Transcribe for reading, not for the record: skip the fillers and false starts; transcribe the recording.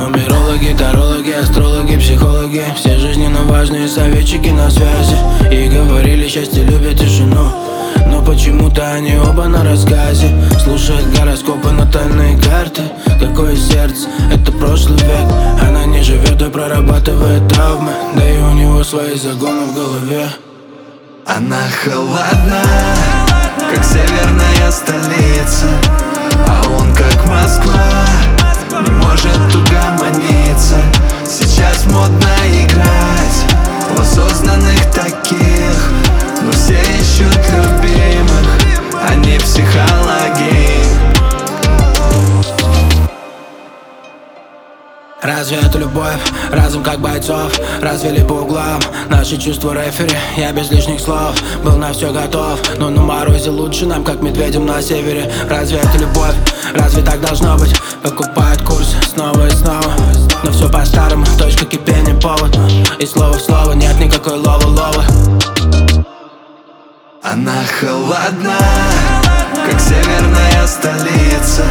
Нумерологи, тарологи, астрологи, психологи, все жизненно важные советчики на связи. И говорили, счастье любит тишину, но почему-то они оба на рассказе. Слушают гороскопы, натальные карты. Какое сердце, это прошлый век. Она не живет и прорабатывает травмы, да и у него свои загоны в голове. Она холодна, как северная столица, а он как Москва, не может угомониться. Сейчас модно играть в осознанных таких, но все ищут любимых, а не психологи. Разве это любовь? Разум как бойцов развели по углам наши чувства рефери. Я без лишних слов был на все готов, но на морозе лучше нам, как медведям на севере. Разве это любовь? Разве так должно быть? Покупают курс снова и снова, но все по-старому, точка кипения, повод. И слово в слово, нет никакой лова-лова. Она холодна, как северная столица,